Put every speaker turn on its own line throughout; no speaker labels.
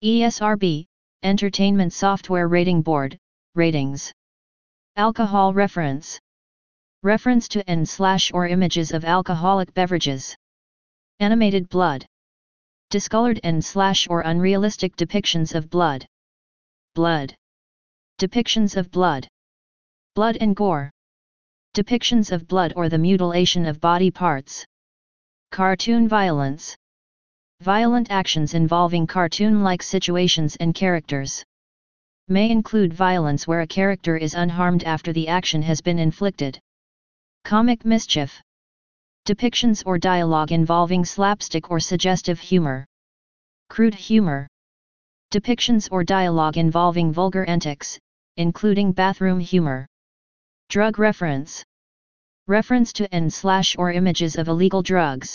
ESRB, Entertainment Software Rating Board, Ratings. Alcohol reference. Reference to and/or images of alcoholic beverages. Animated blood. Discolored and/or unrealistic depictions of blood. Blood. Depictions of blood. Blood and gore. Depictions of blood or the mutilation of body parts. Cartoon violence. Violent actions involving cartoon-like situations and characters. May include violence where a character is unharmed after the action has been inflicted. Comic mischief. Depictions or dialogue involving slapstick or suggestive humor. Crude humor. Depictions or dialogue involving vulgar antics, including bathroom humor. Drug reference. Reference to and/or images of illegal drugs.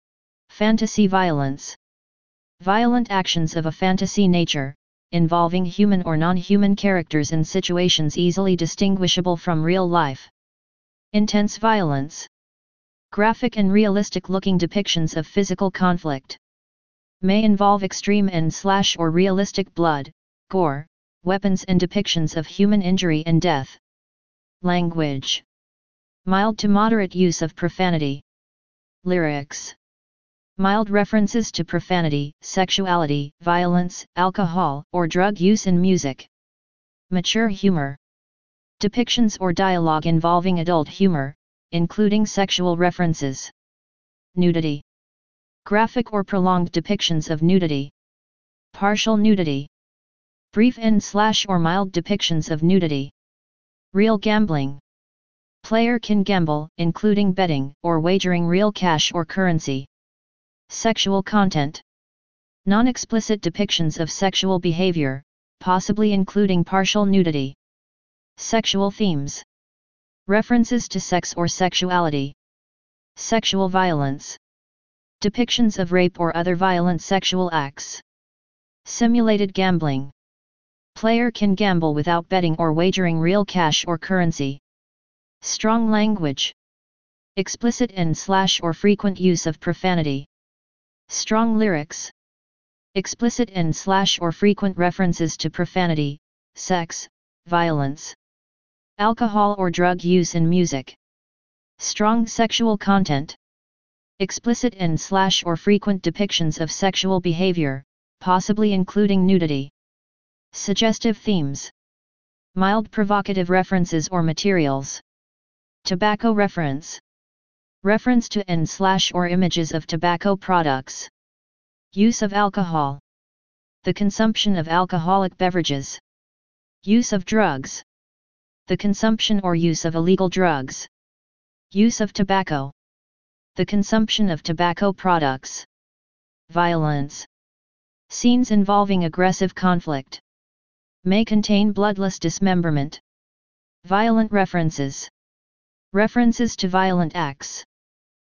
Fantasy violence. Violent actions of a fantasy nature, involving human or non-human characters in situations easily distinguishable from real life. Intense violence. Graphic and realistic-looking depictions of physical conflict. May involve extreme and/or realistic blood, gore, weapons and depictions of human injury and death. Language. Mild to moderate use of profanity. Lyrics. Mild references to profanity, sexuality, violence, alcohol, or drug use in music. Mature humor. Depictions or dialogue involving adult humor, including sexual references. Nudity. Graphic or prolonged depictions of nudity. Partial nudity. Brief and/or mild depictions of nudity. Real gambling. Player can gamble, including betting or wagering real cash or currency. Sexual content. Non-explicit depictions of sexual behavior, possibly including partial nudity. Sexual themes. References to sex or sexuality. Sexual violence. Depictions of rape or other violent sexual acts. Simulated gambling. Player can gamble without betting or wagering real cash or currency. Strong language. Explicit and/or frequent use of profanity. Strong lyrics. Explicit and/or frequent references to profanity, sex, violence. Alcohol or drug use in music. Strong sexual content. Explicit and/or frequent depictions of sexual behavior, possibly including nudity. Suggestive themes. Mild provocative references or materials. Tobacco reference. Reference to and/or images of tobacco products. Use of alcohol. The consumption of alcoholic beverages. Use of drugs. The consumption or use of illegal drugs. Use of tobacco. The consumption of tobacco products. Violence. Scenes involving aggressive conflict. May contain bloodless dismemberment. Violent references. References to violent acts.